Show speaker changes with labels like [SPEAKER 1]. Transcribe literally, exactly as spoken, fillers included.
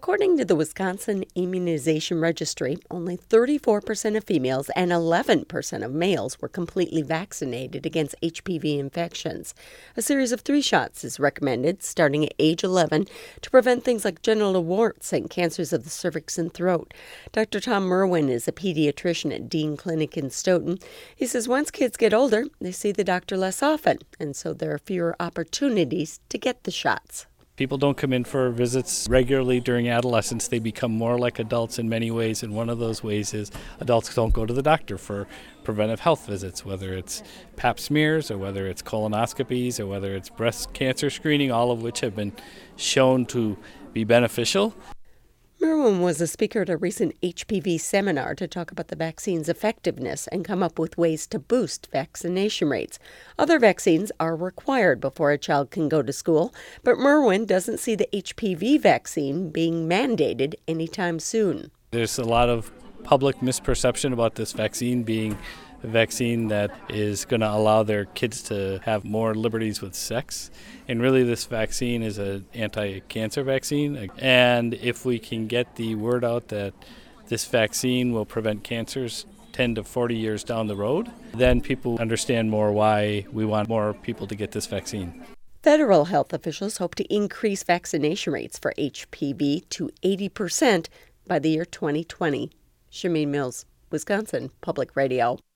[SPEAKER 1] According to the Wisconsin Immunization Registry, only thirty-four percent of females and eleven percent of males were completely vaccinated against H P V infections. A series of three shots is recommended starting at age eleven to prevent things like genital warts and cancers of the cervix and throat. Doctor Tom Merwin is a pediatrician at Dean Clinic in Stoughton. He says once kids get older, they see the doctor less often, and so there are fewer opportunities to get the shots.
[SPEAKER 2] People don't come in for visits regularly during adolescence. They become more like adults in many ways, and one of those ways is adults don't go to the doctor for preventive health visits, whether it's pap smears or whether it's colonoscopies or whether it's breast cancer screening, all of which have been shown to be beneficial.
[SPEAKER 1] Merwin was a speaker at a recent H P V seminar to talk about the vaccine's effectiveness and come up with ways to boost vaccination rates. Other vaccines are required before a child can go to school, but Merwin doesn't see the H P V vaccine being mandated anytime soon.
[SPEAKER 2] There's a lot of public misperception about this vaccine being a vaccine that is going to allow their kids to have more liberties with sex. And really this vaccine is an anti-cancer vaccine. And if we can get the word out that this vaccine will prevent cancers ten to forty years down the road, then people understand more why we want more people to get this vaccine.
[SPEAKER 1] Federal health officials hope to increase vaccination rates for H P V to eighty percent by the year twenty twenty. Shameen Mills, Wisconsin Public Radio.